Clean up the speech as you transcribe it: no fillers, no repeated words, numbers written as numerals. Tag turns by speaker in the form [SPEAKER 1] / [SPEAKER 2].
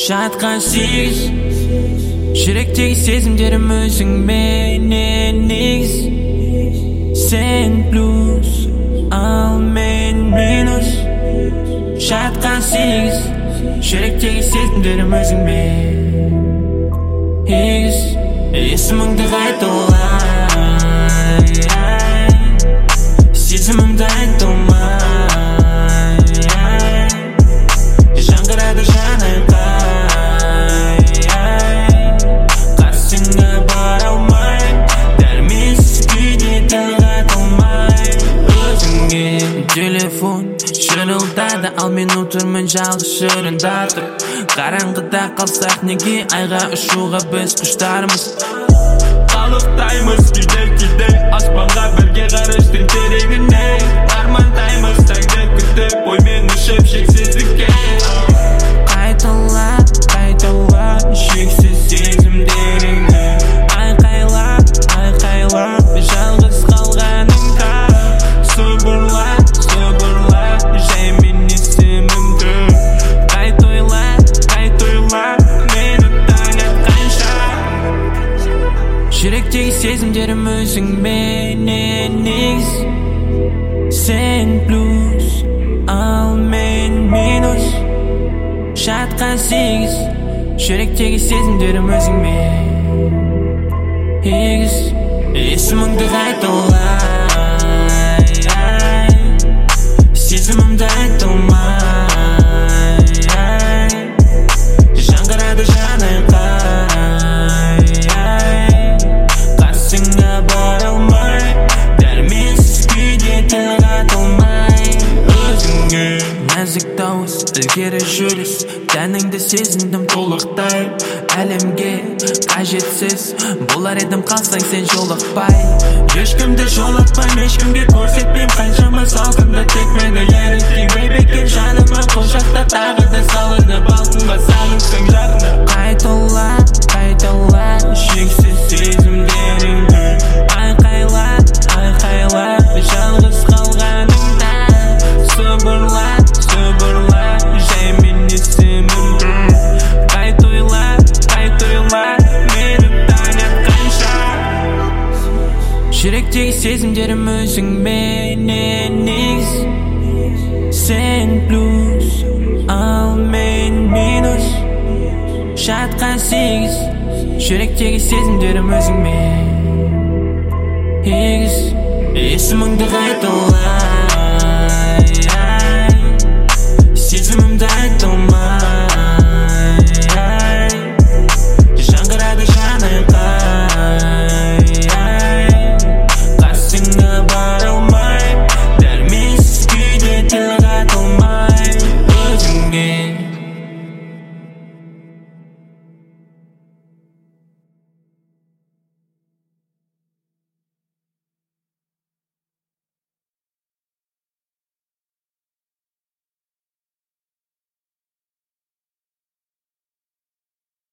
[SPEAKER 1] жатқан сегіз жүректегі сезімдерім өзің менен негіз. Сен плюс, ал мен минус. Жатқан сегіз жүректегі сезімдерім өзіңмен егіз. Есіміңді қайталай, сезімімді айтылмай, жаңғырады жан айқай, қасыңа бара алмай, дәрменсіз күйде тіл қатылмай. Өзіңе телефон шырылдады, ал мен отырмын жалғыз шырылдатып. Қараңғыда қалсақ неге, айға ұшуға біз құштармыз. Қалықтаймыз кейде аспанға бірге ғарыштың тереңіне. Армандаймыз таңды күтіп, оймен ұшып шексіздікке. Қайтала шексіз сезімдеріңді. Айқайла жалғыз қалғаныңда. Сыбырла жаймен есімімді. Қайтойла мені таң атқанша. Жүректегі сезімдерім өзің менен негіз. Сен плюс, ал мен минус. Жатқан сегіз жүректегі сезімдерім өзіңмен егіз. Есіміңді қайталай, сезімімді айтылмай, жаңғырады жан айқай, қасыңа бара алмай, дәрменсіз күйде тіл қатылмай. Өзіңе нәзік дауыс, ілгері жүріс, тәніңді сезіндім толықтай. Әлемге қажетсіз болар едім, қалсаң сен жолықпай. Ешкімді жолатпайм, ешкімге көрсетпейм қаншама салқында. Тек мені еріткен бейбекен жаныма құшақта, тағы да салынып алтынға салынсың жағына. Қайтала шексіз сезімдеріңді. Айқайла жалғыз қалғаныңда. Сыбырла жаймен есімімді. Қайтойла мені таң атқанша. Жүректегі сезімдерім өзің менен негіз. Сен плюс, ал мен минус. Жатқан сегіз жүректегі сезімдерім өзіңмен егіз. Есіміңді қайталай.